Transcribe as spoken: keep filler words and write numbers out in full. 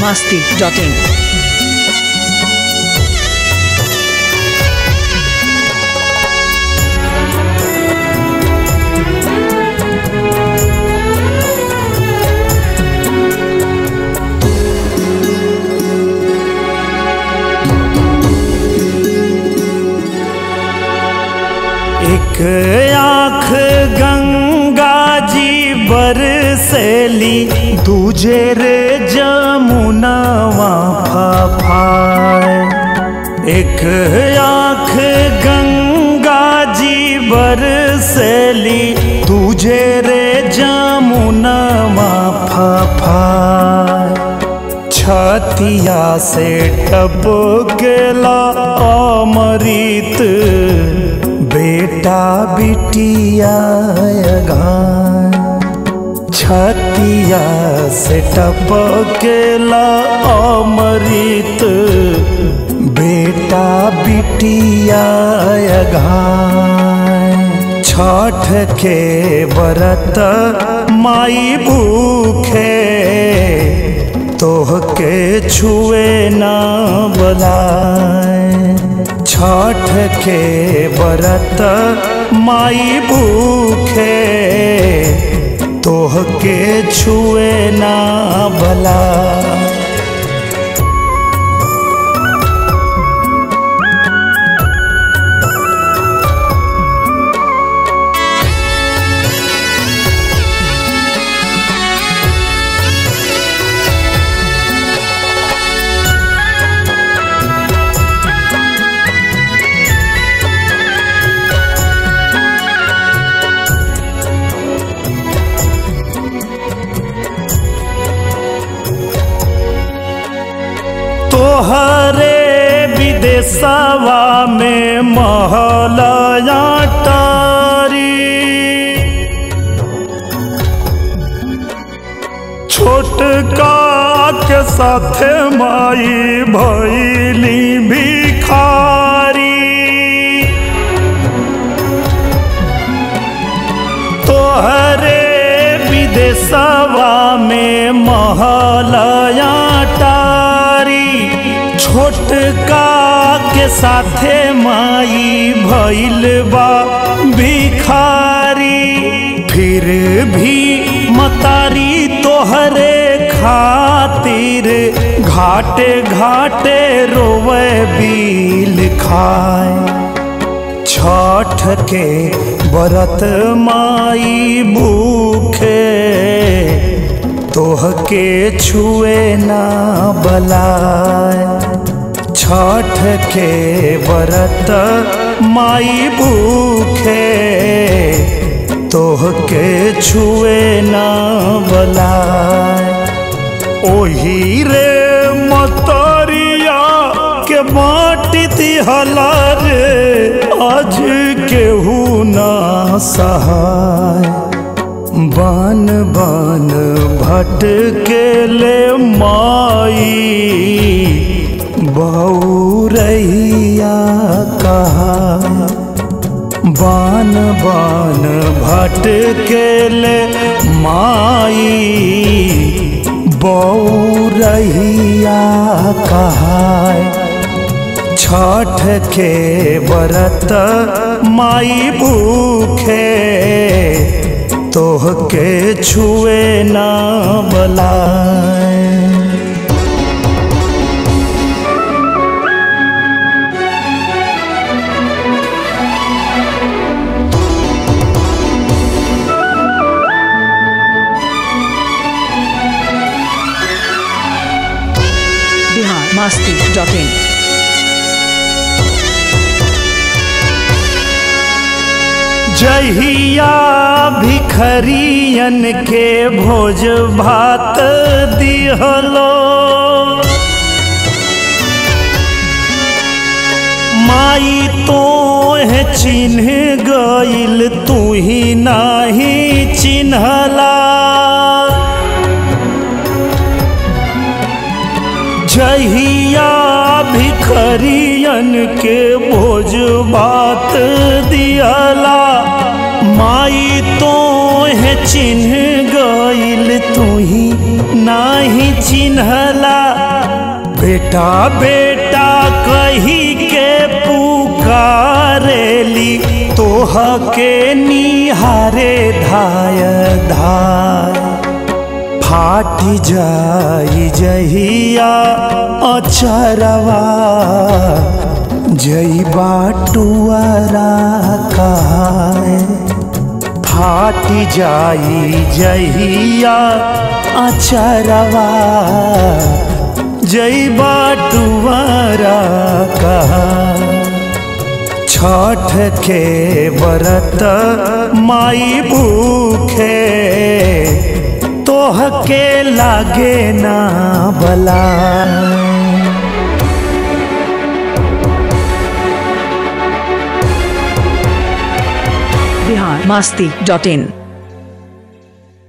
masti dot in. एक आँख गंगा जी बरसेली, दूजे रे जमुनावा फाफाए। एक आँख गंगा जी बरसेली, दूजे रे जमुनावा फाफाए। छतिया से टपकेला अमृत, बेटा बिटिया गान। छतिया से टपकेला अमृत, बेटा बिटिया गान। छठ के व्रत माई भूखे, तोहके छुए ना बुलाए। छठ के व्रत माई भूखे, तोहके छुए ना भला। तोहरे विदेशवा में महलया टारी, छोटका के साथे माई भइली भिखारी। तोहरे विदेशवा में महलया टारी, छोटका के साथे माई भइल बा भिखारी। फिर भी मतारी तोहरे खातिर, घाटे घाटे रोवे बिल खाए। छठ के व्रत माई भूखे, तोहके छुए ना बलाए। छठ के व्रत माई भूखे, तोहके छुए ना बलाए। ओही रे मतरिया के बाटी दिहला रे, आज केहू ना सहाय। बन बन भटकेले माई, बहुरैया कहा। बन बन भटकेले माई, बहुरैया कहा। छठ के व्रत माई भूखे, तोहके छुए ना बलाए। Bihar masti dot in. जहिया भिखरियन के भोज भात दिहलो, माई तोहे चिन्ह गइल, तू ही नाही चिन्हला। जहिया भिखरियन के भोज भात दिहला, माई तोहे चिन्ह गइल, तू ही नाही चिन्हला। बेटा बेटा कही के पुकारेली तोह के निहारे धाय धाय फाट जाई जहिया अचरवा जई बाटुआरा काहे फाट जाई जहिया अचरवा जई बाटुआरा काहे छठ के व्रत माई भूखे तोह के लागे ना भला। बिहार मस्ती डॉट इन।